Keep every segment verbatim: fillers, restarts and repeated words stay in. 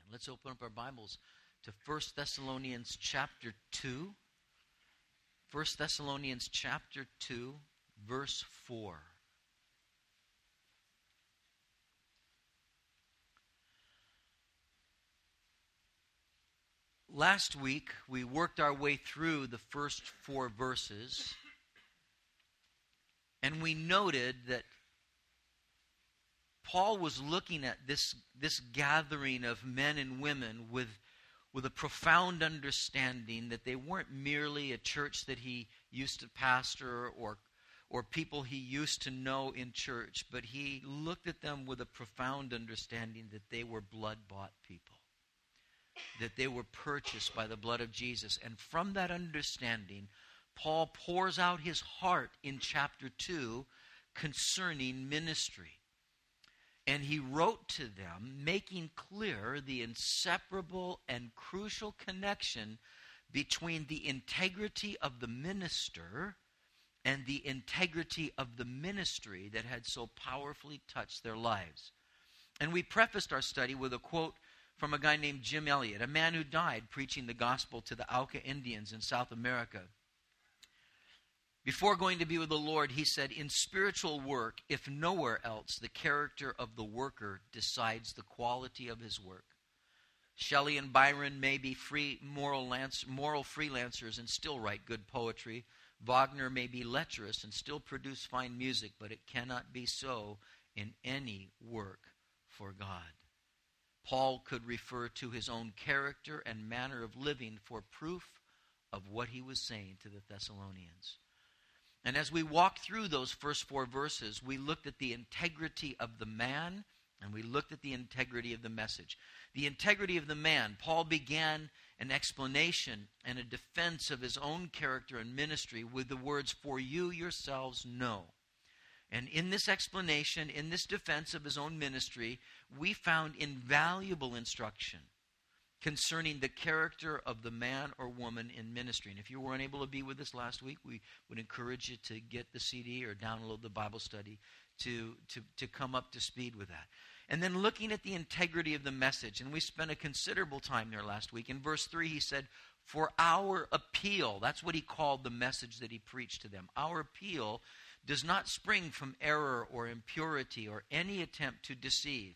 Let's open up our Bibles to First Thessalonians chapter two. First Thessalonians chapter two, verse four. Last week, we worked our way through the first four verses, and we noted that Paul was looking at this, this gathering of men and women with, with a profound understanding that they weren't merely a church that he used to pastor or, or people he used to know in church, but he looked at them with a profound understanding that they were blood-bought people, that they were purchased by the blood of Jesus. And from that understanding, Paul pours out his heart in chapter two concerning ministry. And he wrote to them, making clear the inseparable and crucial connection between the integrity of the minister and the integrity of the ministry that had so powerfully touched their lives. And we prefaced our study with a quote from a guy named Jim Elliot, a man who died preaching the gospel to the Auca Indians in South America. Before going to be with the Lord, he said, "In spiritual work, if nowhere else, the character of the worker decides the quality of his work. Shelley and Byron may be free moral, lance, moral freelancers and still write good poetry. Wagner may be lecherous and still produce fine music, but it cannot be so in any work for God." Paul could refer to his own character and manner of living for proof of what he was saying to the Thessalonians. And as we walked through those first four verses, we looked at the integrity of the man and we looked at the integrity of the message. The integrity of the man, Paul began an explanation and a defense of his own character and ministry with the words, "For you yourselves know." And in this explanation, in this defense of his own ministry, we found invaluable instruction concerning the character of the man or woman in ministry. And if you were unable to be with us last week, we would encourage you to get the C D or download the Bible study to, to, to come up to speed with that. And then looking at the integrity of the message, and we spent a considerable time there last week. In verse three, he said, "For our appeal," that's what he called the message that he preached to them. Our appeal does not spring from error or impurity or any attempt to deceive.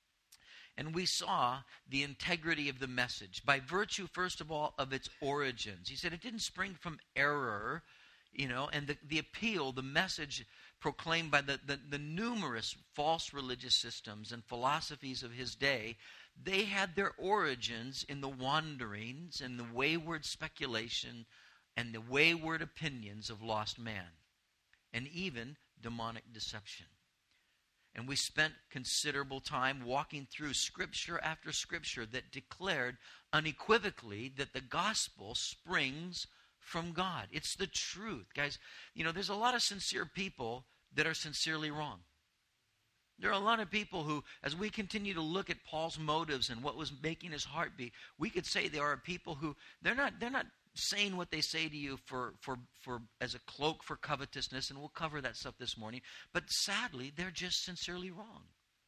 And we saw the integrity of the message by virtue, first of all, of its origins. He said it didn't spring from error, you know, and the, the appeal, the message proclaimed by the, the, the numerous false religious systems and philosophies of his day, they had their origins in the wanderings and the wayward speculation and the wayward opinions of lost man, and even demonic deception. And we spent considerable time walking through scripture after scripture that declared unequivocally that the gospel springs from God. It's the truth. Guys, you know, there's a lot of sincere people that are sincerely wrong. There are a lot of people who, as we continue to look at Paul's motives and what was making his heart beat, we could say there are people who, they're not, they're not saying what they say to you for, for, for as a cloak for covetousness, and we'll cover that stuff this morning. But sadly, they're just sincerely wrong.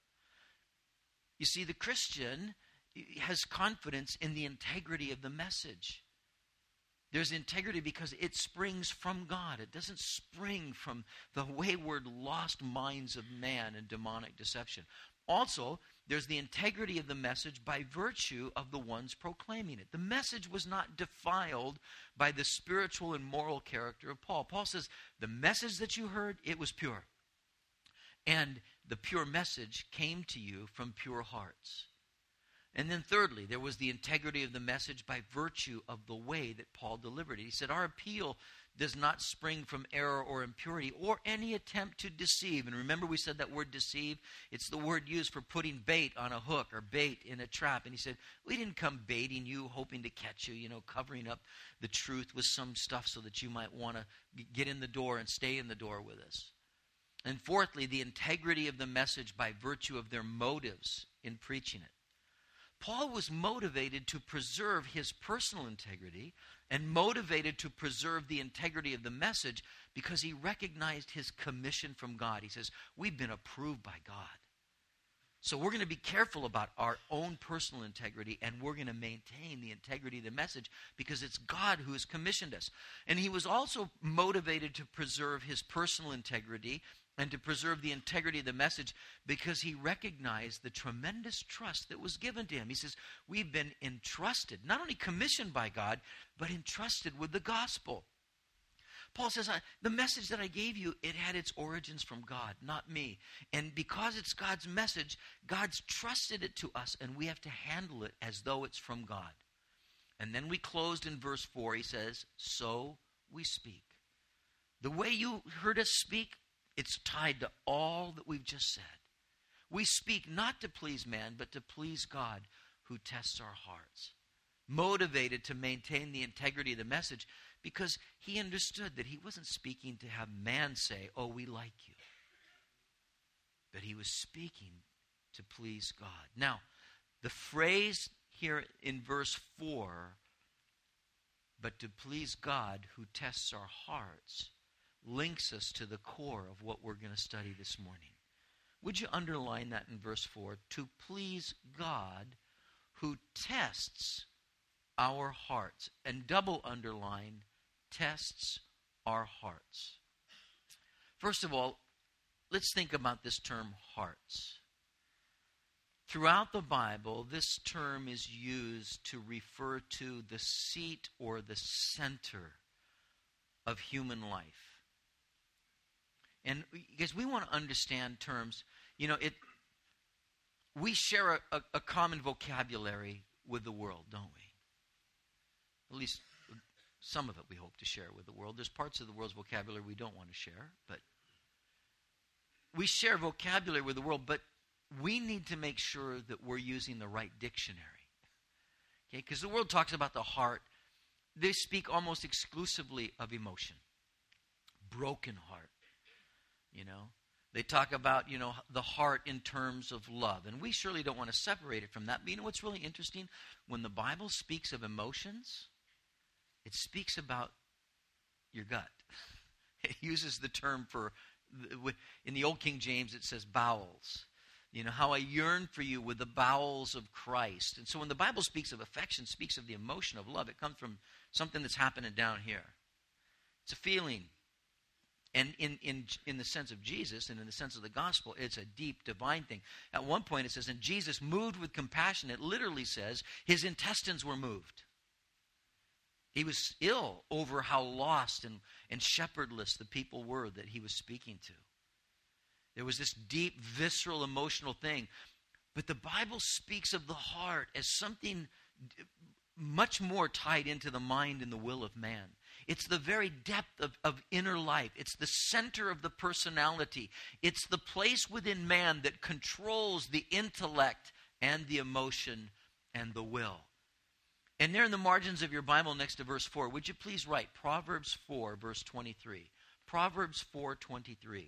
You see, the Christian has confidence in the integrity of the message. There's integrity because it springs from God. It doesn't spring from the wayward, lost minds of man and demonic deception. Also, there's the integrity of the message by virtue of the ones proclaiming it. The message was not defiled by the spiritual and moral character of Paul. Paul says, the message that you heard, it was pure. And the pure message came to you from pure hearts. And then thirdly, there was the integrity of the message by virtue of the way that Paul delivered it. He said, our appeal does not spring from error or impurity or any attempt to deceive. And remember we said that word deceive? It's the word used for putting bait on a hook or bait in a trap. And he said, we didn't come baiting you, hoping to catch you, you know, covering up the truth with some stuff so that you might want to get in the door and stay in the door with us. And fourthly, the integrity of the message by virtue of their motives in preaching it. Paul was motivated to preserve his personal integrity and motivated to preserve the integrity of the message because he recognized his commission from God. He says, we've been approved by God. So we're going to be careful about our own personal integrity, and we're going to maintain the integrity of the message because it's God who has commissioned us. And he was also motivated to preserve his personal integrity and to preserve the integrity of the message because he recognized the tremendous trust that was given to him. He says, we've been entrusted, not only commissioned by God, but entrusted with the gospel. Paul says, the message that I gave you, it had its origins from God, not me. And because it's God's message, God's trusted it to us, and we have to handle it as though it's from God. And then we closed in verse four. He says, so we speak. The way you heard us speak, it's tied to all that we've just said. We speak not to please man, but to please God who tests our hearts. Motivated to maintain the integrity of the message because he understood that he wasn't speaking to have man say, oh, we like you. But he was speaking to please God. Now, the phrase here in verse four, but to please God who tests our hearts, links us to the core of what we're going to study this morning. Would you underline that in verse four? To please God who tests our hearts. And double underline, tests our hearts. First of all, let's think about this term hearts. Throughout the Bible, this term is used to refer to the seat or the center of human life. And because we want to understand terms, you know, it. we share a, a, a common vocabulary with the world, don't we? At least some of it we hope to share with the world. There's parts of the world's vocabulary we don't want to share, but we share vocabulary with the world, but we need to make sure that we're using the right dictionary. Okay, because the world talks about the heart. They speak almost exclusively of emotion. Broken heart, you know. They talk about, you know, the heart in terms of love. And we surely don't want to separate it from that. But you know what's really interesting? When the Bible speaks of emotions, it speaks about your gut. It uses the term for, in the Old King James, it says bowels. You know, how I yearn for you with the bowels of Christ. And so when the Bible speaks of affection, speaks of the emotion of love, it comes from something that's happening down here. It's a feeling. And in, in, in the sense of Jesus and in the sense of the gospel, it's a deep divine thing. At one point it says, and Jesus moved with compassion. It literally says his intestines were moved. He was ill over how lost and, and shepherdless the people were that he was speaking to. There was this deep, visceral, emotional thing. But the Bible speaks of the heart as something much more tied into the mind and the will of man. It's the very depth of, of inner life. It's the center of the personality. It's the place within man that controls the intellect and the emotion and the will. And there in the margins of your Bible next to verse four, would you please write Proverbs four, verse twenty-three. Proverbs four, twenty-three.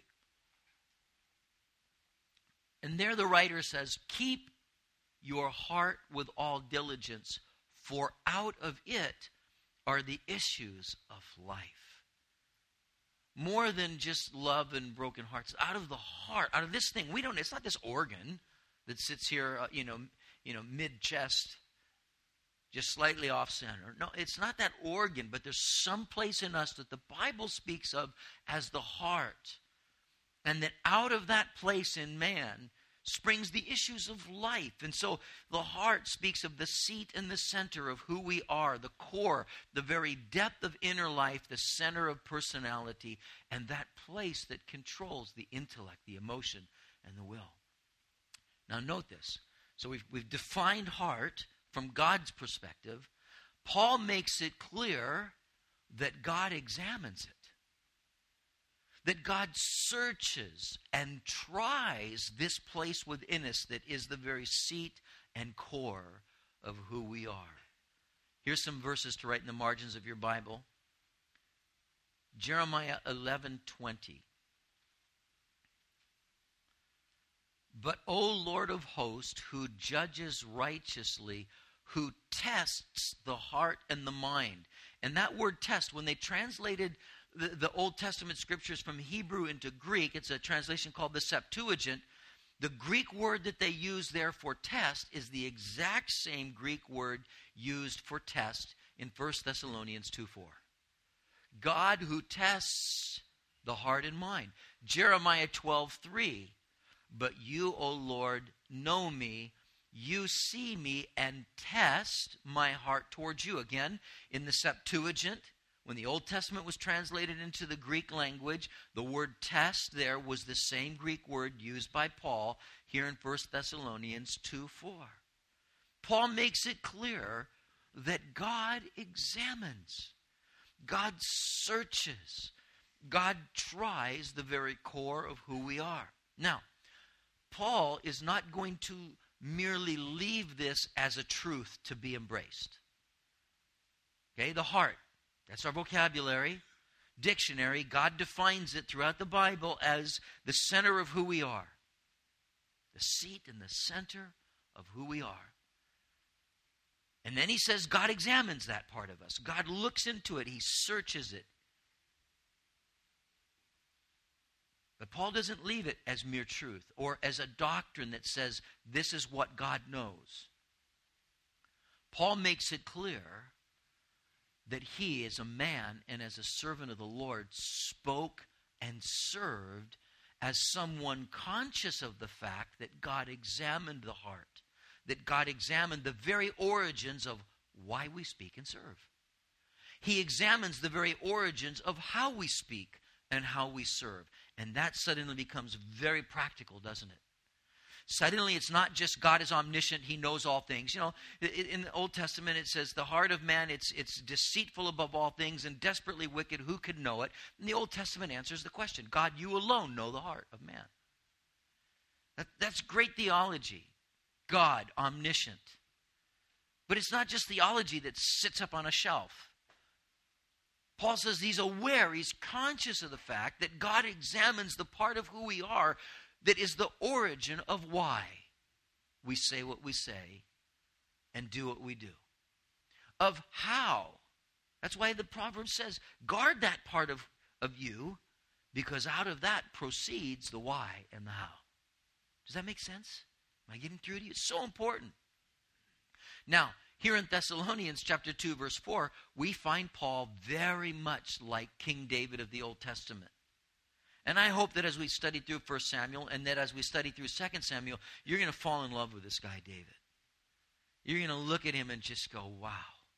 And there the writer says, keep your heart with all diligence, for out of it are the issues of life. More than just love and broken hearts. Out of the heart, out of this thing, we don't, it's not this organ that sits here, uh, you know, you know, mid-chest, just slightly off center. No, it's not that organ, but there's some place in us that the Bible speaks of as the heart. And that out of that place in man springs the issues of life. And so the heart speaks of the seat and the center of who we are, the core, the very depth of inner life, the center of personality, and that place that controls the intellect, the emotion, and the will. Now note this. So we've, we've defined heart from God's perspective. Paul makes it clear that God examines it. That God searches and tries this place within us that is the very seat and core of who we are. Here's some verses to write in the margins of your Bible. Jeremiah eleven twenty. But, O Lord of hosts, who judges righteously, who tests the heart and the mind. And that word test, when they translated The, the Old Testament scriptures from Hebrew into Greek, it's a translation called the Septuagint. The Greek word that they use there for test is the exact same Greek word used for test in First Thessalonians two four. God who tests the heart and mind. Jeremiah twelve three. But you, O Lord, know me. You see me and test my heart towards you. Again, in the Septuagint, when the Old Testament was translated into the Greek language, the word test there was the same Greek word used by Paul here in First Thessalonians two four. Paul makes it clear that God examines, God searches, God tries the very core of who we are. Now, Paul is not going to merely leave this as a truth to be embraced. Okay, the heart. That's our vocabulary, dictionary. God defines it throughout the Bible as the center of who we are. The seat and the center of who we are. And then he says God examines that part of us. God looks into it. He searches it. But Paul doesn't leave it as mere truth or as a doctrine that says this is what God knows. Paul makes it clear that he, as a man and as a servant of the Lord, spoke and served as someone conscious of the fact that God examined the heart, that God examined the very origins of why we speak and serve. He examines the very origins of how we speak and how we serve. And that suddenly becomes very practical, doesn't it? Suddenly it's not just God is omniscient, he knows all things. You know, in the Old Testament it says the heart of man, it's, it's deceitful above all things and desperately wicked. Who could know it? And the Old Testament answers the question. God, you alone know the heart of man. That, that's great theology. God, omniscient. But it's not just theology that sits up on a shelf. Paul says he's aware, he's conscious of the fact that God examines the part of who we are that is the origin of why we say what we say and do what we do. Of how. That's why the proverb says, guard that part of, of you, because out of that proceeds the why and the how. Does that make sense? Am I getting through to you? It's so important. Now, here in Thessalonians chapter two, verse four, we find Paul very much like King David of the Old Testament. And I hope that as we study through First Samuel and that as we study through Second Samuel, you're going to fall in love with this guy, David. You're going to look at him and just go, wow.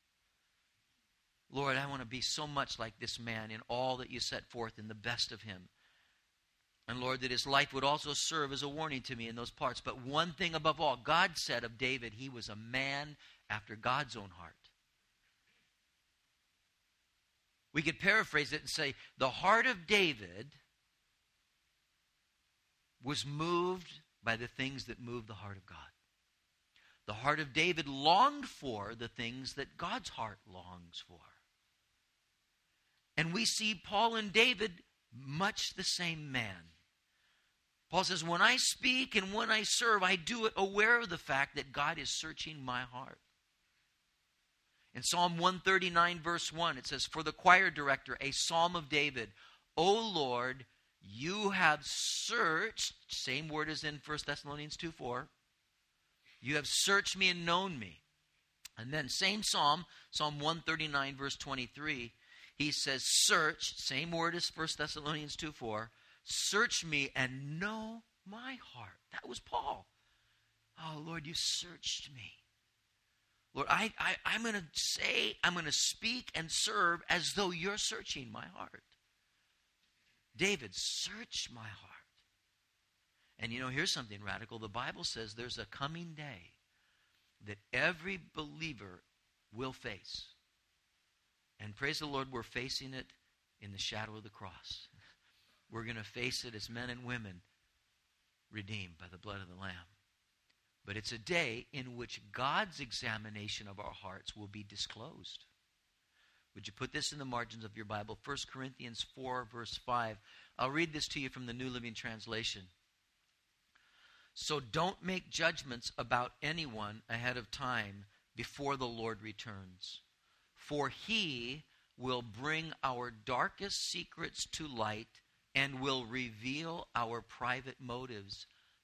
Lord, I want to be so much like this man in all that you set forth in the best of him. And Lord, that his life would also serve as a warning to me in those parts. But one thing above all, God said of David, he was a man after God's own heart. We could paraphrase it and say, the heart of David was moved by the things that moved the heart of God. The heart of David longed for the things that God's heart longs for. And we see Paul and David much the same man. Paul says, when I speak and when I serve, I do it aware of the fact that God is searching my heart. In Psalm one thirty-nine, verse one, it says, for the choir director, a psalm of David, O Lord, you have searched, same word as in First Thessalonians two four, you have searched me and known me. And then same psalm, Psalm one thirty-nine, verse twenty-three, he says, search, same word as First Thessalonians two four, search me and know my heart. That was Paul. Oh, Lord, you searched me. Lord, I, I, I'm going to say, I'm going to speak and serve as though you're searching my heart. David, search my heart. And you know, here's something radical. The Bible says there's a coming day that every believer will face. And praise the Lord, we're facing it in the shadow of the cross. We're going to face it as men and women redeemed by the blood of the Lamb. But it's a day in which God's examination of our hearts will be disclosed. Would you put this in the margins of your Bible? First Corinthians four, verse five. I'll read this to you from the New Living Translation. So don't make judgments about anyone ahead of time before the Lord returns. For he will bring our darkest secrets to light and will reveal our private motives.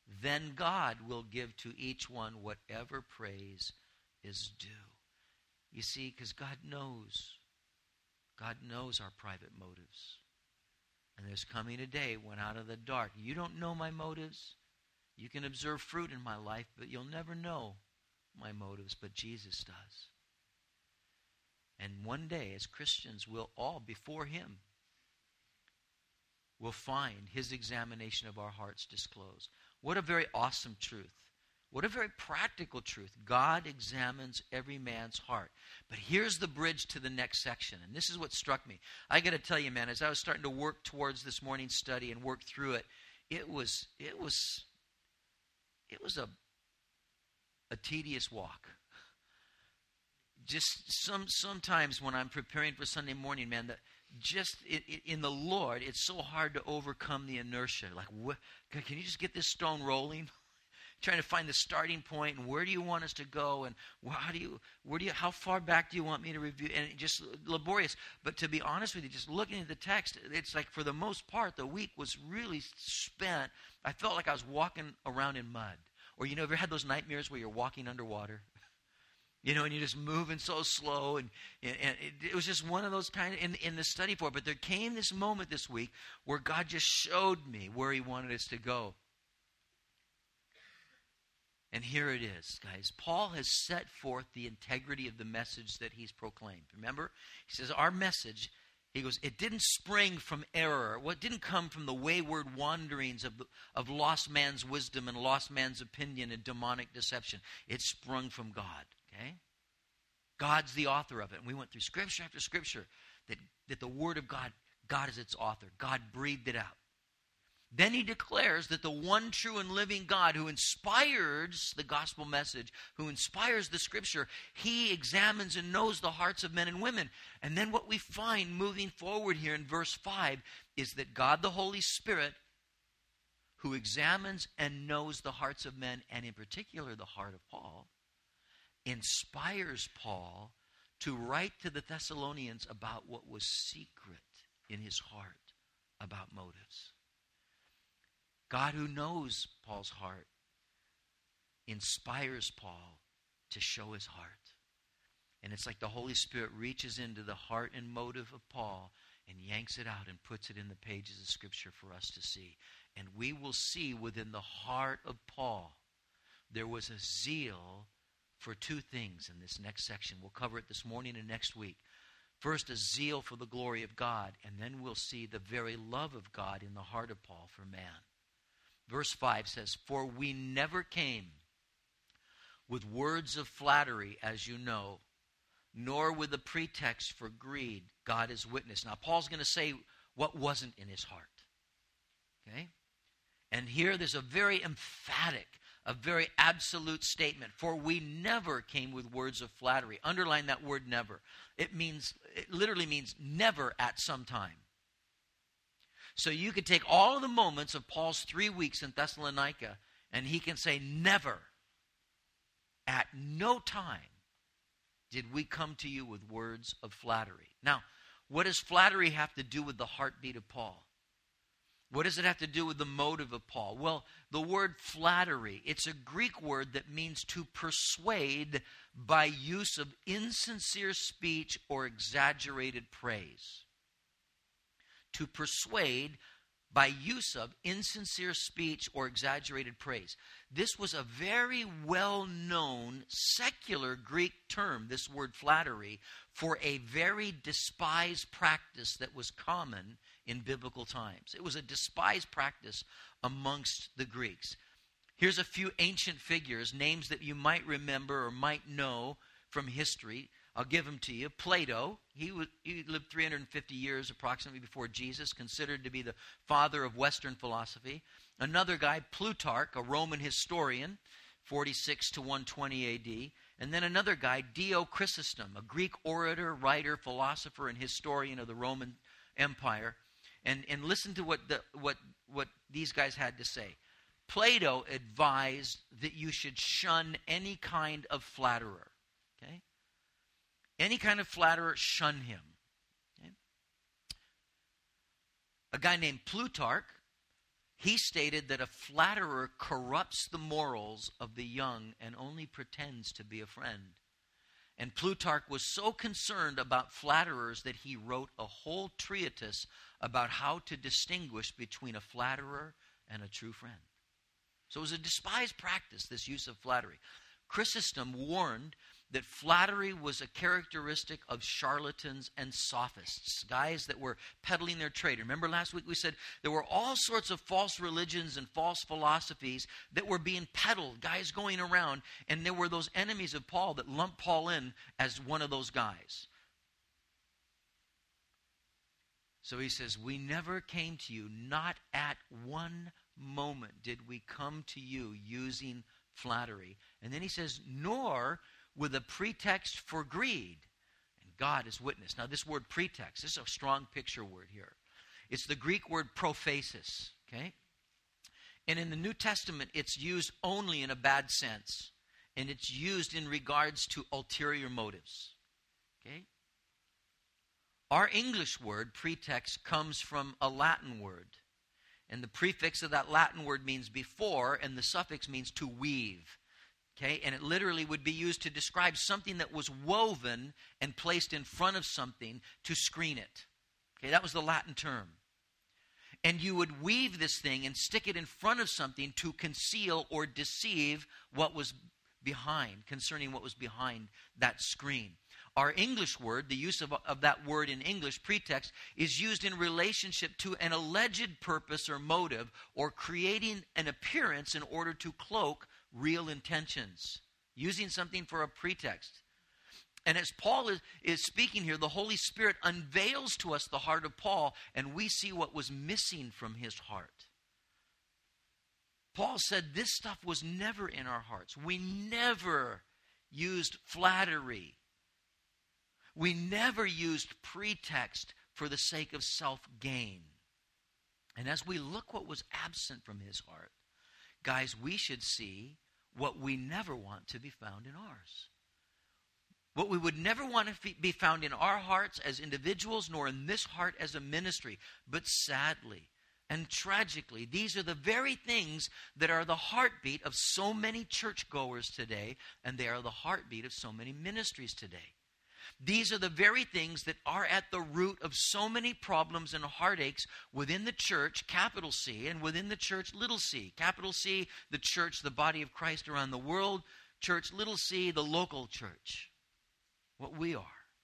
then God will give to each one whatever praise is due. You see, because God knows. God knows our private motives. And there's coming a day when out of the dark, you don't know my motives. You can observe fruit in my life, but you'll never know my motives, but Jesus does. And one day, as Christians, we'll all, before him, will find his examination of our hearts disclosed. What a very awesome truth. What a very practical truth. God examines every man's heart. But here's the bridge to the next section, and this is what struck me. I got to tell you, man, as I was starting to work towards this morning's study and work through it, it was it was it was a a tedious walk. Just some sometimes when I'm preparing for Sunday morning, man, that just it, it, in the Lord, it's so hard to overcome the inertia. Like, what, can you just get this stone rolling? Trying to find the starting point, and where do you want us to go, and how do you, where do you, how far back do you want me to review? And it just laborious. But to be honest with you, just looking at the text, it's like for the most part, the week was really spent. I felt like I was walking around in mud. Or you know, ever had those nightmares where you're walking underwater? You know, and you're just moving so slow, and, and, and it, it was just one of those kind of, in, in the study for it. But there came this moment this week where God just showed me where he wanted us to go. And here it is, guys. Paul has set forth the integrity of the message that he's proclaimed. Remember? He says, our message, he goes, it didn't spring from error. Well, it didn't come from the wayward wanderings of, of lost man's wisdom and lost man's opinion and demonic deception. It sprung from God, okay? God's the author of it. And we went through scripture after scripture that, that the word of God, God is its author. God breathed it out. Then he declares that the one true and living God who inspires the gospel message, who inspires the scripture, he examines and knows the hearts of men and women. And then what we find moving forward here in verse five is that God the Holy Spirit, who examines and knows the hearts of men, and in particular the heart of Paul, inspires Paul to write to the Thessalonians about what was secret in his heart about motives. God, who knows Paul's heart, inspires Paul to show his heart. And it's like the Holy Spirit reaches into the heart and motive of Paul and yanks it out and puts it in the pages of Scripture for us to see. And we will see within the heart of Paul, there was a zeal for two things in this next section. We'll cover it this morning and next week. First, a zeal for the glory of God, and then we'll see the very love of God in the heart of Paul for man. Verse five says, for we never came with words of flattery, as you know, nor with a pretext for greed. God is witness. Now, Paul's going to say what wasn't in his heart. Okay? And here there's a very emphatic, a very absolute statement. For we never came with words of flattery. Underline that word never. It means, it literally means never at some time. So you could take all of the moments of Paul's three weeks in Thessalonica, and he can say, never, at no time, did we come to you with words of flattery. Now, what does flattery have to do with the heartbeat of Paul? What does it have to do with the motive of Paul? Well, the word flattery, it's a Greek word that means to persuade by use of insincere speech or exaggerated praise. To persuade by use of insincere speech or exaggerated praise. This was a very well-known secular Greek term, this word flattery, for a very despised practice that was common in biblical times. It was a despised practice amongst the Greeks. Here's a few ancient figures, names that you might remember or might know from history. I'll give them to you. Plato, he, was, he lived three hundred fifty years approximately before Jesus, considered to be the father of Western philosophy. Another guy, Plutarch, a Roman historian, forty-six to one twenty A D. And then another guy, Dio Chrysostom, a Greek orator, writer, philosopher, and historian of the Roman Empire. And, and listen to what, the, what, what these guys had to say. Plato advised that you should shun any kind of flatterer. Okay? Any kind of flatterer, shun him. Okay? A guy named Plutarch He stated that a flatterer corrupts the morals of the young and only pretends to be a friend. And Plutarch was so concerned about flatterers that he wrote a whole treatise about how to distinguish between a flatterer and a true friend. So it was a despised practice, this use of flattery. Chrysostom warned that flattery was a characteristic of charlatans and sophists, guys that were peddling their trade. Remember last week we said there were all sorts of false religions and false philosophies that were being peddled, guys going around, and there were those enemies of Paul that lumped Paul in as one of those guys. So he says, we never came to you, not at one moment did we come to you using flattery. And then he says, nor with a pretext for greed. And God is witness. Now this word pretext, this is a strong picture word here. It's the Greek word prophasis, okay? And in the New Testament, it's used only in a bad sense. And it's used in regards to ulterior motives, okay? Our English word, pretext, comes from a Latin word. And the prefix of that Latin word means before, and the suffix means to weave. Okay, and it literally would be used to describe something that was woven and placed in front of something to screen it. Okay, that was the Latin term. And you would weave this thing and stick it in front of something to conceal or deceive what was behind, concerning what was behind that screen. Our English word, the use of, of that word in English, pretext, is used in relationship to an alleged purpose or motive, or creating an appearance in order to cloak real intentions, using something for a pretext. And as Paul is, is speaking here, the Holy Spirit unveils to us the heart of Paul, and we see what was missing from his heart. Paul said this stuff was never in our hearts. We never used flattery. We never used pretext for the sake of self-gain. And as we look what was absent from his heart, guys, we should see what we never want to be found in ours. What we would never want to be found in our hearts as individuals, nor in this heart as a ministry. But sadly and tragically, these are the very things that are the heartbeat of so many churchgoers today, and they are the heartbeat of so many ministries today. These are the very things that are at the root of so many problems and heartaches within the church, capital C, and within the church, little c. Capital C, the church, the body of Christ around the world. Church, little c, the local church. What we are.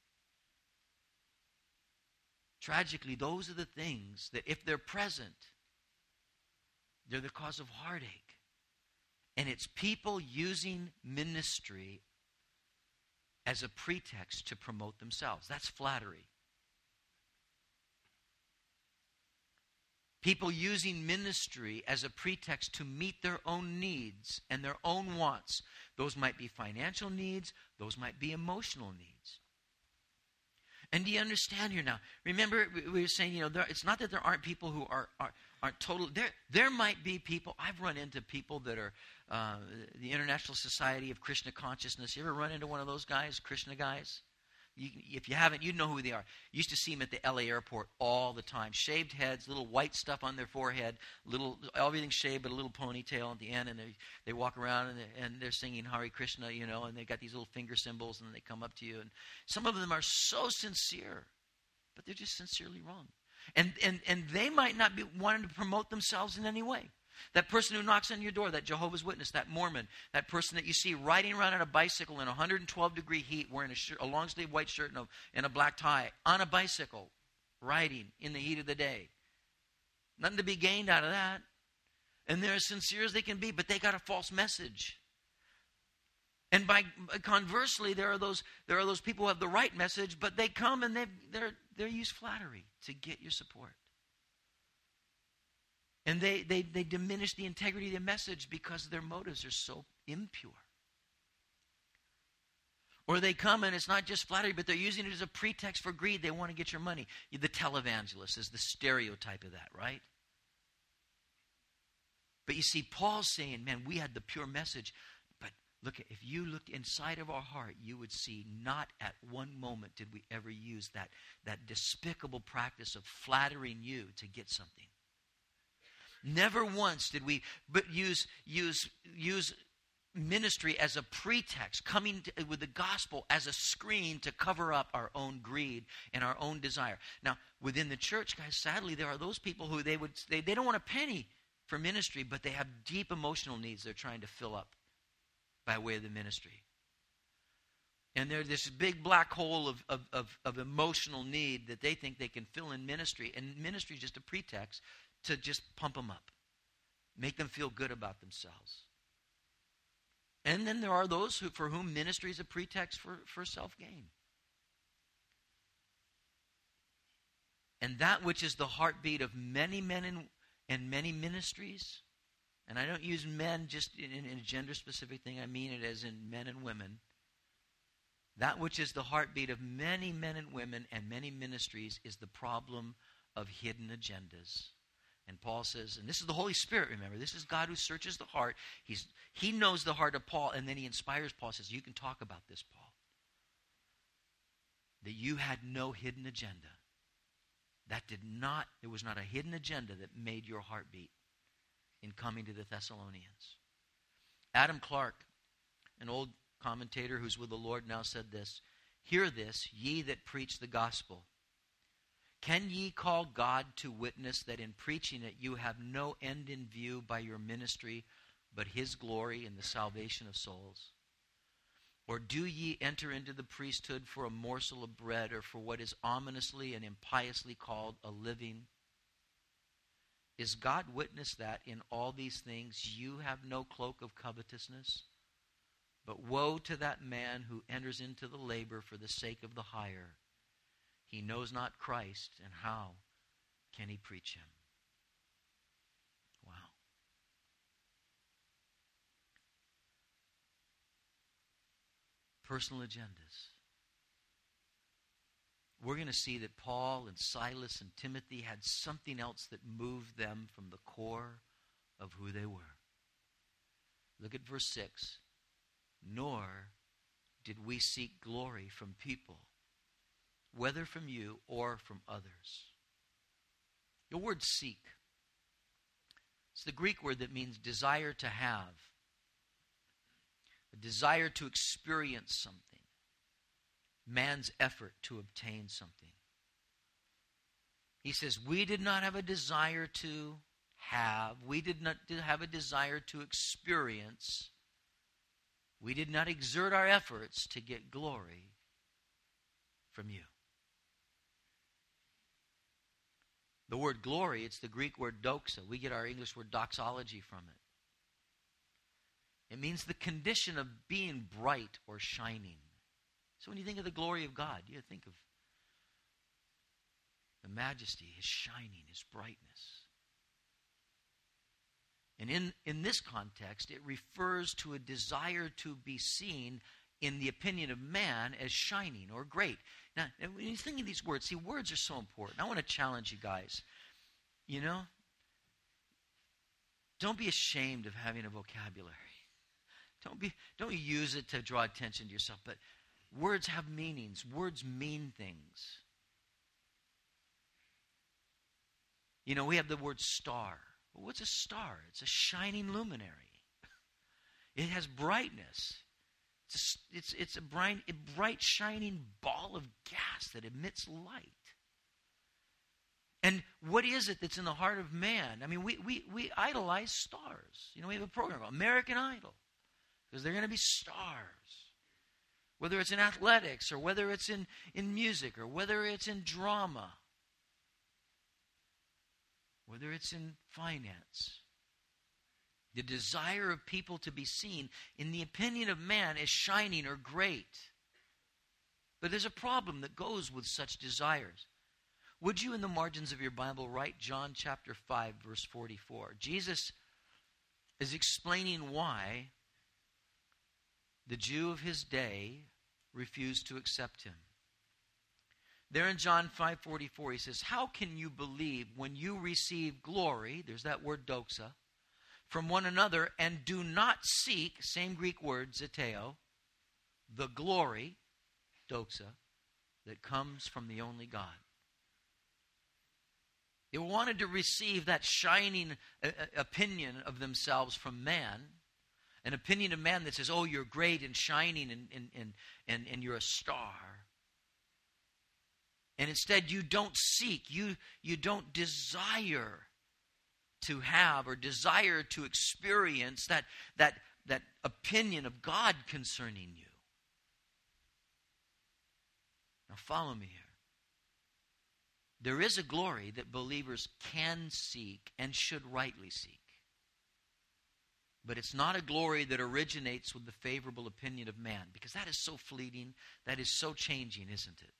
Tragically, those are the things that if they're present, they're the cause of heartache. And it's people using ministry as a pretext to promote themselves. That's flattery. People using ministry as a pretext to meet their own needs and their own wants. Those might be financial needs. Those might be emotional needs. And do you understand here now? Remember, we were saying, you know, there, it's not that there aren't people who are, are aren't total. There, there might be people. I've run into people that are uh, the International Society of Krishna Consciousness. You ever run into one of those guys, Krishna guys? You, if you haven't, you know who they are. You used to see them at the L A airport all the time. Shaved heads, little white stuff on their forehead, little everything shaved, but a little ponytail at the end. And they they walk around and they're, and they're singing Hare Krishna, you know, and they got these little finger symbols, and they come up to you. And some of them are so sincere, but they're just sincerely wrong. And and and they might not be wanting to promote themselves in any way. That person who knocks on your door, that Jehovah's Witness, that Mormon, that person that you see riding around on a bicycle in one hundred twelve degree heat, wearing a, shirt, a long sleeve white shirt and a, and a black tie, on a bicycle, riding in the heat of the day. Nothing to be gained out of that. And they're as sincere as they can be, but they got a false message. And by conversely, there are those there are those people who have the right message, but they come and they they're they use flattery to get your support. And they, they, they diminish the integrity of the message because their motives are so impure. Or they come and it's not just flattery, but they're using it as a pretext for greed. They want to get your money. The televangelist is the stereotype of that, right? But you see, Paul's saying, man, we had the pure message. But look, if you looked inside of our heart, you would see not at one moment did we ever use that, that despicable practice of flattering you to get something. Never once did we but use use use ministry as a pretext, coming to, with the gospel as a screen to cover up our own greed and our own desire. Now, within the church, guys, sadly, there are those people who they would they, they don't want a penny for ministry, but they have deep emotional needs they're trying to fill up by way of the ministry. And there's this big black hole of, of, of, of emotional need that they think they can fill in ministry. And ministry is just a pretext to just pump them up, make them feel good about themselves. And then there are those who, for whom ministry is a pretext for, for self-gain. And that which is the heartbeat of many men and, and many ministries, and I don't use men just in, in a gender-specific thing, I mean it as in men and women. That which is the heartbeat of many men and women and many ministries is the problem of hidden agendas. And Paul says, and this is the Holy Spirit, remember, this is God who searches the heart. He's, he knows the heart of Paul, and then he inspires Paul, says, you can talk about this, Paul. That you had no hidden agenda. That did not, there was not a hidden agenda that made your heart beat in coming to the Thessalonians. Adam Clark, an old commentator who's with the Lord now, said this, hear this, ye that preach the gospel. Can ye call God to witness that in preaching it you have no end in view by your ministry, but his glory and the salvation of souls? Or do ye enter into the priesthood for a morsel of bread, or for what is ominously and impiously called a living? Is God witness that in all these things you have no cloak of covetousness? But woe to that man who enters into the labor for the sake of the hire. He knows not Christ, and how can he preach him? Wow. Personal agendas. We're going to see that Paul and Silas and Timothy had something else that moved them from the core of who they were. Look at verse six. Nor did we seek glory from people, whether from you or from others. The word seek, it's the Greek word that means desire to have, a desire to experience something, man's effort to obtain something. He says, we did not have a desire to have, we did not have a desire to experience, we did not exert our efforts to get glory from you. The word glory, it's the Greek word doxa. We get our English word doxology from it. It means the condition of being bright or shining. So when you think of the glory of God, you think of the majesty, his shining, his brightness. And in, in this context, it refers to a desire to be seen in the opinion of man as shining or great. Now, when you think of these words, see, words are so important. I want to challenge you guys. You know, don't be ashamed of having a vocabulary. Don't be, don't use it to draw attention to yourself. But words have meanings. Words mean things. You know, we have the word star. Well, what's a star? It's a shining luminary. It has brightness. It's a, it's, it's a bright, a bright, shining ball of gas that emits light. And what is it that's in the heart of man? I mean, we, we, we idolize stars. You know, we have a program called American Idol, because they're going to be stars. Whether it's in athletics, or whether it's in, in music, or whether it's in drama, whether it's in finance. The desire of people to be seen in the opinion of man as shining or great. But there's a problem that goes with such desires. Would you, in the margins of your Bible, write John chapter five, verse forty-four? Jesus is explaining why the Jew of his day refused to accept him. There in John five forty-four, he says, how can you believe when you receive glory, there's that word doxa, from one another, and do not seek, same Greek word, zeteo, the glory, doxa, that comes from the only God? They wanted to receive that shining uh, opinion of themselves from man, an opinion of man that says, oh, you're great and shining and, and, and, and, and you're a star. And instead you don't seek, you, you don't desire to have or desire to experience that, that, that opinion of God concerning you. Now follow me here. There is a glory that believers can seek and should rightly seek. But it's not a glory that originates with the favorable opinion of man, because that is so fleeting, that is so changing, isn't it?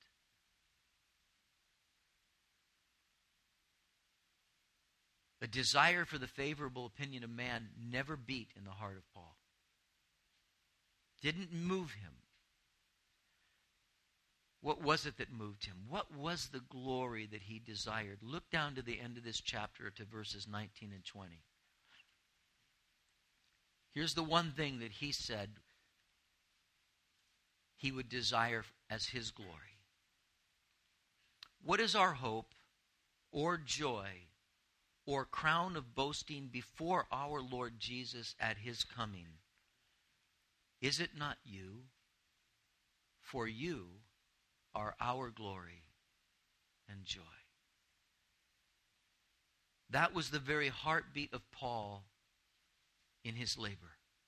A desire for the favorable opinion of man never beat in the heart of Paul. Didn't move him. What was it that moved him? What was the glory that he desired? Look down to the end of this chapter to verses nineteen and twenty. Here's the one thing that he said he would desire as his glory. What is our hope or joy or crown of boasting before our Lord Jesus at his coming? Is it not you? For you are our glory and joy. That was the very heartbeat of Paul in his labor.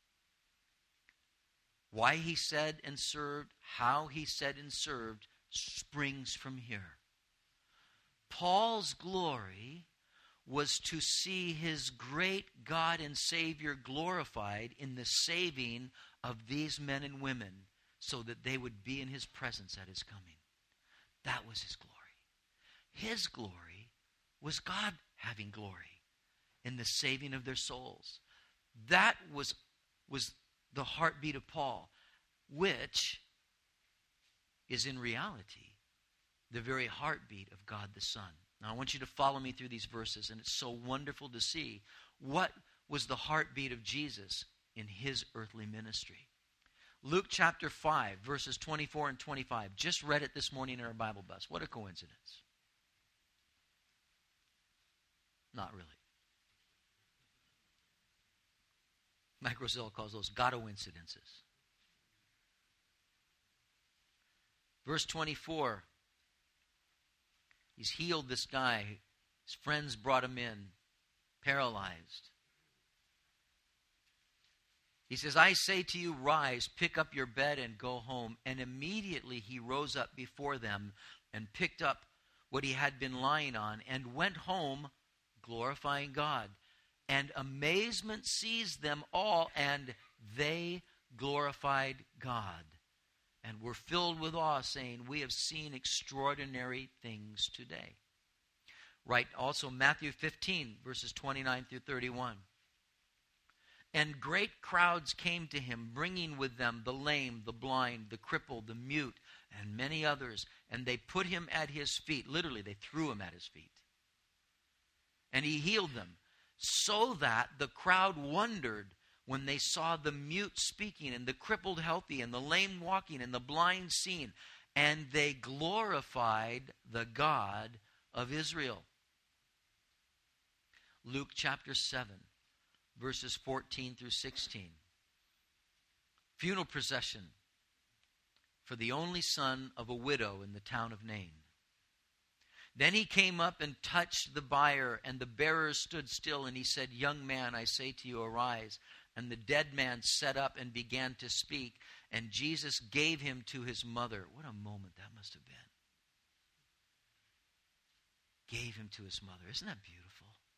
Why he said and served, how he said and served, springs from here. Paul's glory was to see his great God and Savior glorified in the saving of these men and women, so that they would be in his presence at his coming. That was his glory. His glory was God having glory in the saving of their souls. That was, was the heartbeat of Paul, which is in reality the very heartbeat of God the Son. Now I want you to follow me through these verses, and it's so wonderful to see what was the heartbeat of Jesus in his earthly ministry. Luke chapter five, verses twenty-four and twenty-five. Just read it this morning in our Bible bus. What a coincidence. Not really. Mike Rosell calls those God-oincidences. Verse twenty-four. He's healed this guy. His friends brought him in, paralyzed. He says, I say to you, rise, pick up your bed and go home. And immediately he rose up before them and picked up what he had been lying on and went home glorifying God. And amazement seized them all, and they glorified God and were filled with awe, saying, we have seen extraordinary things today. Right, also Matthew fifteen, verses twenty-nine through thirty-one. And great crowds came to him, bringing with them the lame, the blind, the crippled, the mute, and many others. And they put him at his feet. Literally, they threw him at his feet. And he healed them, so that the crowd wondered when they saw the mute speaking, and the crippled healthy, and the lame walking, and the blind seeing. And they glorified the God of Israel. Luke chapter seven. Verses fourteen through sixteen. Funeral procession for the only son of a widow in the town of Nain. Then he came up and touched the bier, and the bearers stood still, and he said, young man, I say to you, arise. And the dead man sat up and began to speak, and Jesus gave him to his mother. What a moment that must have been. Gave him to his mother. Isn't that beautiful?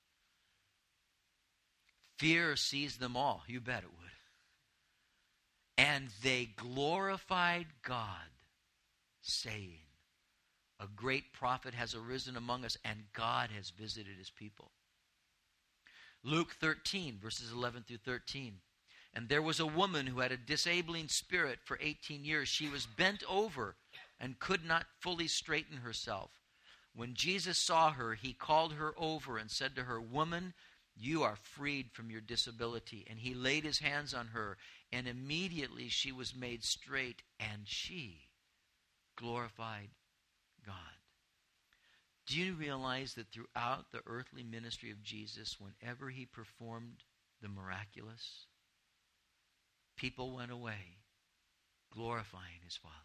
Fear seized them all. You bet it would. And they glorified God, saying, a great prophet has arisen among us, and God has visited his people. Luke thirteen, verses eleven through thirteen. And there was a woman who had a disabling spirit for eighteen years. She was bent over and could not fully straighten herself. When Jesus saw her, he called her over and said to her, woman, you are freed from your disability. And he laid his hands on her, and immediately she was made straight, and she glorified God. Do you realize that throughout the earthly ministry of Jesus, whenever he performed the miraculous, people went away glorifying his Father?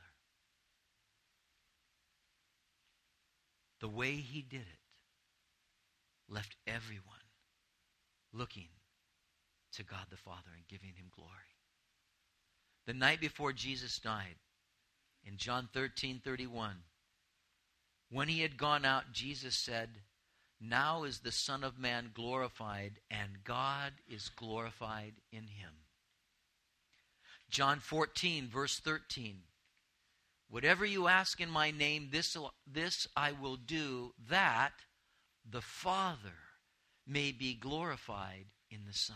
The way he did it left everyone looking to God the Father and giving him glory. The night before Jesus died, in John thirteen thirty-one, when he had gone out, Jesus said, "Now is the Son of Man glorified, and God is glorified in him." John fourteen, verse thirteen, "Whatever you ask in my name, this, this I will do, that the Father may be glorified in the Son."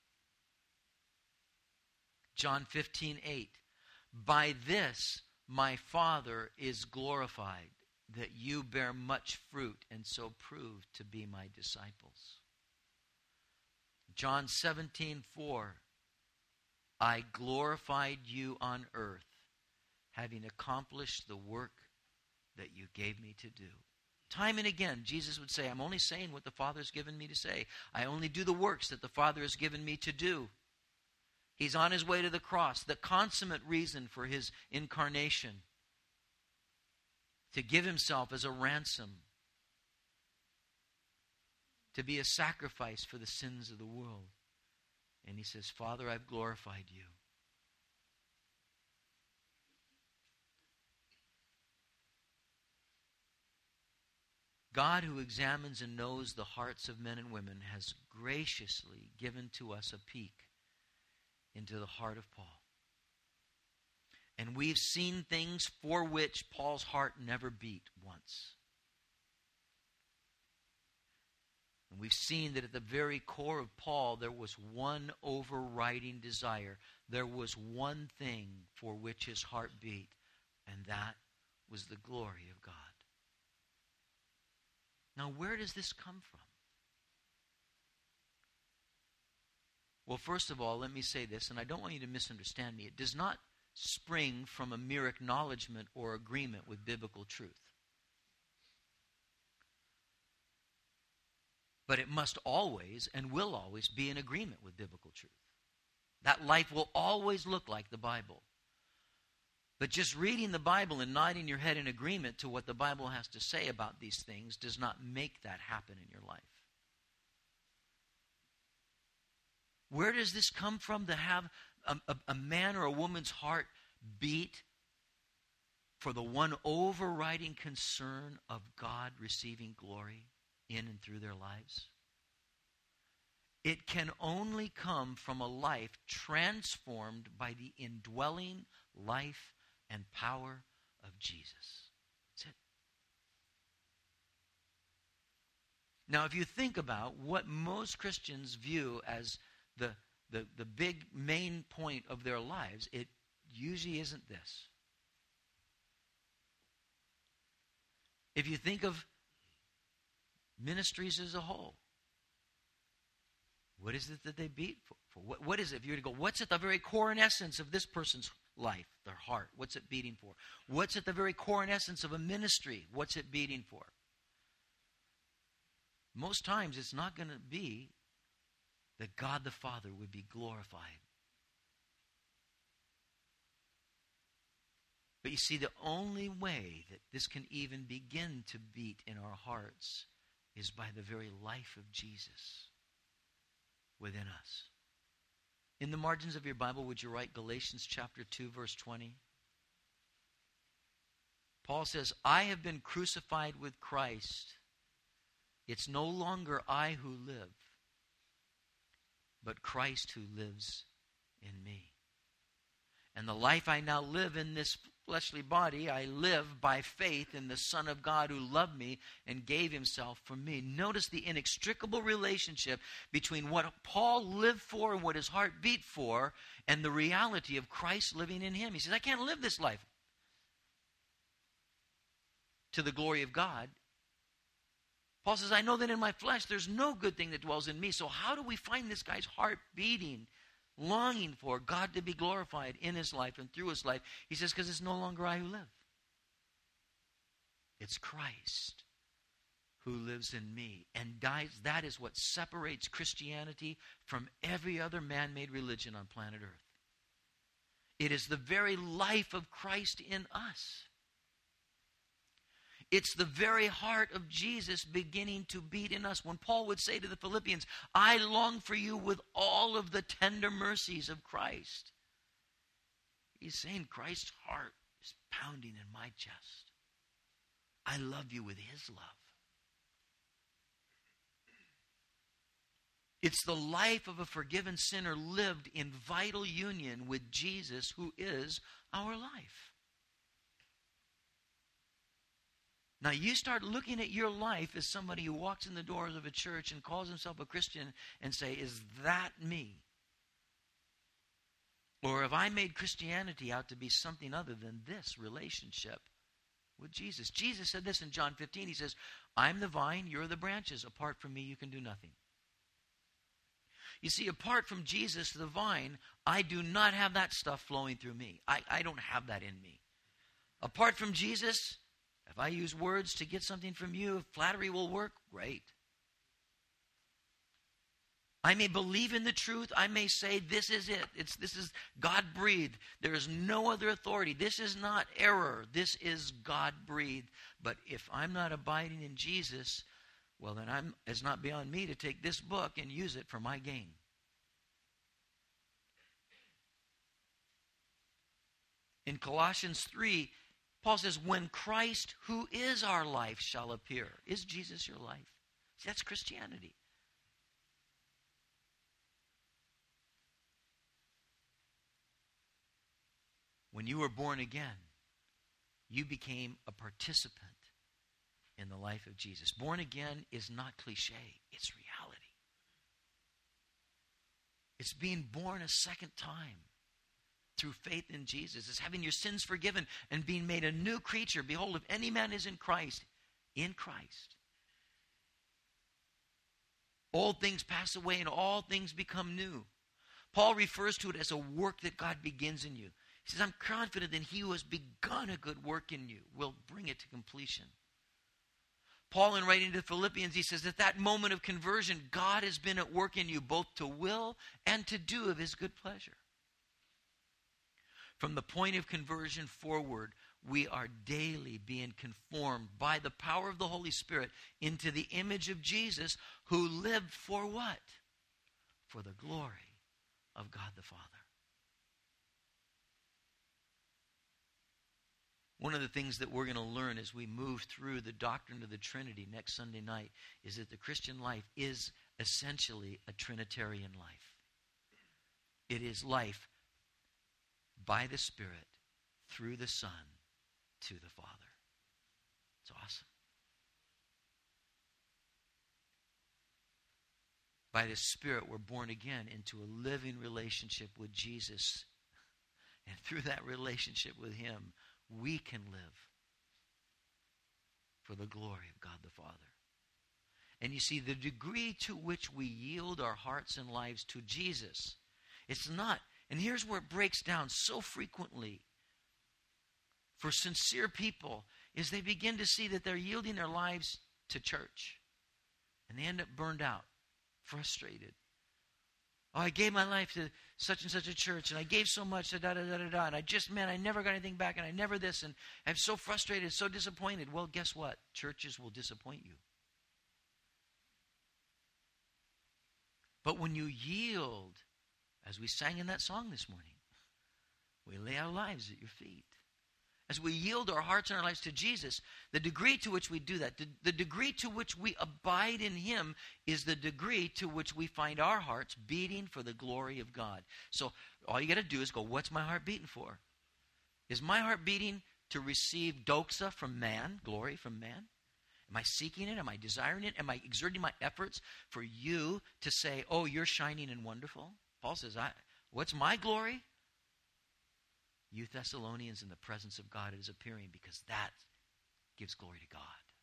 John fifteen eight, "By this my Father is glorified, that you bear much fruit and so prove to be my disciples." John seventeen four, "I glorified you on earth, having accomplished the work that you gave me to do." Time and again, Jesus would say, "I'm only saying what the Father has given me to say. I only do the works that the Father has given me to do." He's on his way to the cross, the consummate reason for his incarnation, to give himself as a ransom, to be a sacrifice for the sins of the world. And he says, "Father, I've glorified you." God, who examines and knows the hearts of men and women, has graciously given to us a peek into the heart of Paul. And we've seen things for which Paul's heart never beat once. And we've seen that at the very core of Paul, there was one overriding desire. There was one thing for which his heart beat, and that was the glory of God. Now, where does this come from? Well, first of all, let me say this, and I don't want you to misunderstand me. It does not spring from a mere acknowledgement or agreement with biblical truth. But it must always and will always be in agreement with biblical truth. That life will always look like the Bible. But just reading the Bible and nodding your head in agreement to what the Bible has to say about these things does not make that happen in your life. Where does this come from, to have a, a, a man or a woman's heart beat for the one overriding concern of God receiving glory in and through their lives? It can only come from a life transformed by the indwelling life and power of Jesus. That's it. Now, if you think about what most Christians view as the, the, the big main point of their lives, it usually isn't this. If you think of ministries as a whole, what is it that they beat for? for? What, what is it? If you were to go, what's at the very core and essence of this person's life, their heart? What's it beating for? What's at the very core and essence of a ministry? What's it beating for? Most times it's not going to be that God the Father would be glorified. But you see, the only way that this can even begin to beat in our hearts is by the very life of Jesus within us. In the margins of your Bible, would you write Galatians chapter two, verse twenty? Paul says, "I have been crucified with Christ. It's no longer I who live, but Christ who lives in me. And the life I now live in this fleshly body, I live by faith in the Son of God who loved me and gave himself for me." Notice the inextricable relationship between what Paul lived for and what his heart beat for and the reality of Christ living in him. He says, I can't live this life to the glory of God. Paul says, I know that in my flesh there's no good thing that dwells in me. So how do we find this guy's heart beating, longing for God to be glorified in his life and through his life? He says, because it's no longer I who live. It's Christ who lives in me. And guys, that is what separates Christianity from every other man-made religion on planet Earth. It is the very life of Christ in us. It's the very heart of Jesus beginning to beat in us. When Paul would say to the Philippians, I long for you with all of the tender mercies of Christ. He's saying Christ's heart is pounding in my chest. I love you with his love. It's the life of a forgiven sinner lived in vital union with Jesus, who is our life. Now, you start looking at your life as somebody who walks in the doors of a church and calls himself a Christian and say, is that me? Or have I made Christianity out to be something other than this relationship with Jesus? Jesus said this in John fifteen. He says, I'm the vine, you're the branches. Apart from me, you can do nothing. You see, apart from Jesus, the vine, I do not have that stuff flowing through me. I, I don't have that in me. Apart from Jesus, if I use words to get something from you, if flattery will work, great. I may believe in the truth. I may say this is it. It's this is God-breathed. There is no other authority. This is not error. This is God-breathed. But if I'm not abiding in Jesus, well, then I'm, it's not beyond me to take this book and use it for my gain. In Colossians three, Paul says, when Christ, who is our life, shall appear. Is Jesus your life? See, that's Christianity. When you were born again, you became a participant in the life of Jesus. Born again is not cliche. It's reality. It's being born a second time through faith in Jesus. It's having your sins forgiven and being made a new creature. Behold, if any man is in Christ, in Christ, old things pass away and all things become new. Paul refers to it as a work that God begins in you. He says, I'm confident that he who has begun a good work in you will bring it to completion. Paul, in writing to the Philippians, he says, at that moment of conversion, God has been at work in you both to will and to do of his good pleasure. From the point of conversion forward, we are daily being conformed by the power of the Holy Spirit into the image of Jesus, who lived for what? For the glory of God the Father. One of the things that we're going to learn as we move through the doctrine of the Trinity next Sunday night is that the Christian life is essentially a Trinitarian life. It is life by the Spirit, through the Son, to the Father. It's awesome. By the Spirit, we're born again into a living relationship with Jesus. And through that relationship with him, we can live for the glory of God the Father. And you see, the degree to which we yield our hearts and lives to Jesus, it's not, and here's where it breaks down so frequently for sincere people, is they begin to see that they're yielding their lives to church. And they end up burned out, frustrated. Oh, I gave my life to such and such a church, and I gave so much, da da da da da, and I just, man, I never got anything back, and I never this, and I'm so frustrated, so disappointed. Well, guess what? Churches will disappoint you. But when you yield, as we sang in that song this morning, we lay our lives at your feet. As we yield our hearts and our lives to Jesus, the degree to which we do that, the, the degree to which we abide in him is the degree to which we find our hearts beating for the glory of God. So all you got to do is go, what's my heart beating for? Is my heart beating to receive doxa from man, glory from man? Am I seeking it? Am I desiring it? Am I exerting my efforts for you to say, oh, you're shining and wonderful? Paul says, I, what's my glory? You Thessalonians, in the presence of God, it is appearing, because that gives glory to God.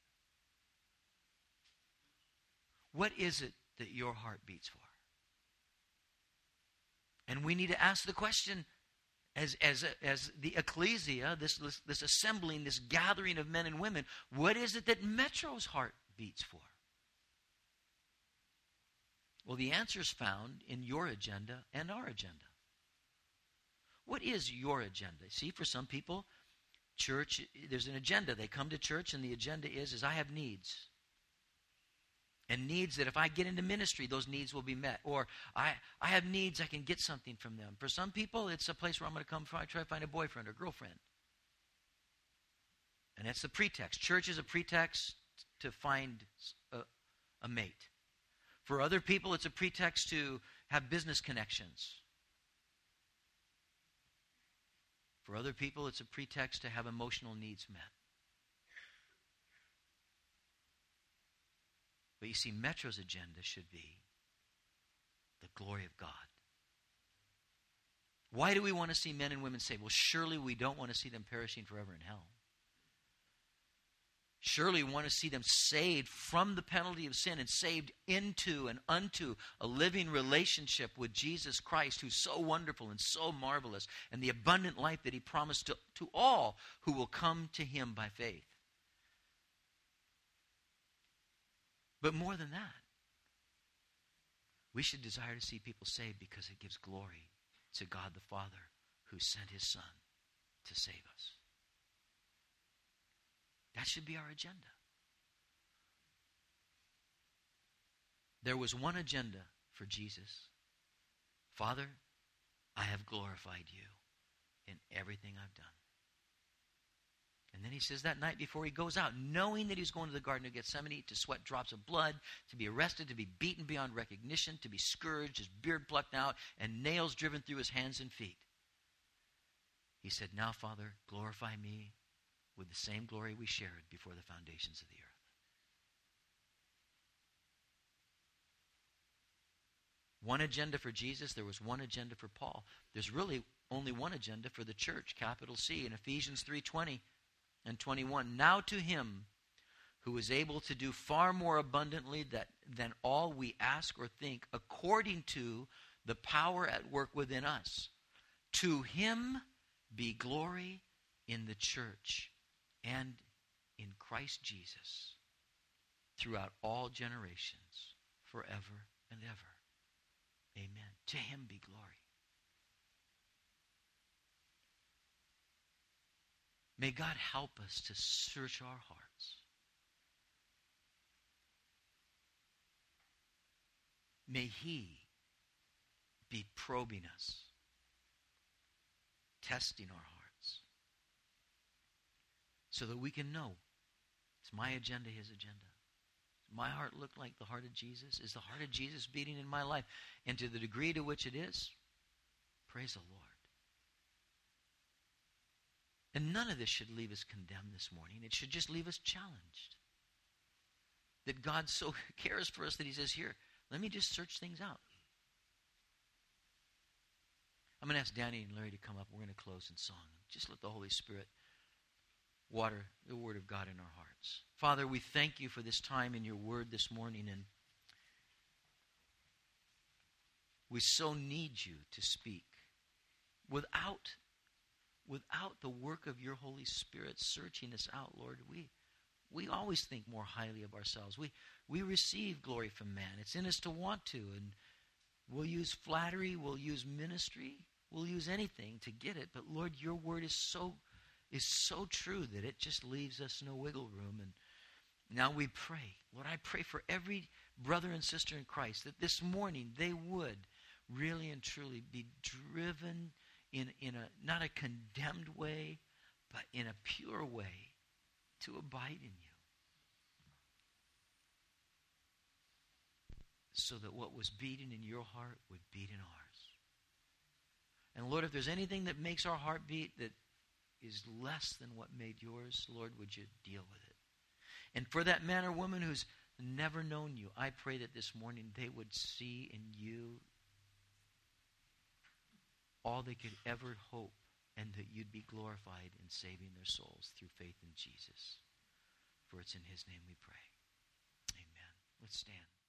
What is it that your heart beats for? And we need to ask the question, as, as, as the ecclesia, this, this, this assembling, this gathering of men and women, what is it that Metro's heart beats for? Well, the answer is found in your agenda and our agenda. What is your agenda? See, for some people, church, there's an agenda. They come to church and the agenda is, is I have needs. And needs that if I get into ministry, those needs will be met. Or I, I have needs, I can get something from them. For some people, it's a place where I'm going to come try, try to find a boyfriend or girlfriend. And that's the pretext. Church is a pretext to find a, a mate. For other people, it's a pretext to have business connections. For other people, it's a pretext to have emotional needs met. But you see, Metro's agenda should be the glory of God. Why do we want to see men and women saved? Well, surely we don't want to see them perishing forever in hell. Surely we want to see them saved from the penalty of sin and saved into and unto a living relationship with Jesus Christ, who's so wonderful and so marvelous, and the abundant life that he promised to, to all who will come to him by faith. But more than that, we should desire to see people saved because it gives glory to God the Father who sent his Son to save us. That should be our agenda. There was one agenda for Jesus. Father, I have glorified you in everything I've done. And then he says that night before he goes out, knowing that he's going to the Garden of Gethsemane to sweat drops of blood, to be arrested, to be beaten beyond recognition, to be scourged, his beard plucked out, and nails driven through his hands and feet. He said, now, Father, glorify me with the same glory we shared before the foundations of the earth. One agenda for Jesus, there was one agenda for Paul. There's really only one agenda for the church, capital C, in Ephesians three twenty and twenty-one. Now to him who is able to do far more abundantly that, than all we ask or think, according to the power at work within us. To him be glory in the church and in Christ Jesus throughout all generations, forever and ever. Amen. To him be glory. May God help us to search our hearts. May he be probing us, testing our hearts, so that we can know, is my agenda his agenda? Does my heart look like the heart of Jesus? Is the heart of Jesus beating in my life? And to the degree to which it is, praise the Lord. And none of this should leave us condemned this morning. It should just leave us challenged. That God so cares for us that he says, here, let me just search things out. I'm going to ask Danny and Larry to come up. We're going to close in song. Just let the Holy Spirit water the Word of God in our hearts. Father, we thank you for this time in your Word this morning, and we so need you to speak. Without, without the work of your Holy Spirit searching us out, Lord, we we always think more highly of ourselves. We we receive glory from man. It's in us to want to, and we'll use flattery, we'll use ministry, we'll use anything to get it. But Lord, your Word is so is so true that it just leaves us no wiggle room. And now we pray. Lord, I pray for every brother and sister in Christ that this morning they would really and truly be driven in, in a not a condemned way, but in a pure way to abide in you. So that what was beating in your heart would beat in ours. And Lord, if there's anything that makes our heart beat that is less than what made yours, Lord, would you deal with it? And for that man or woman who's never known you, I pray that this morning they would see in you all they could ever hope, and that you'd be glorified in saving their souls through faith in Jesus. For it's in his name we pray. Amen. Let's stand.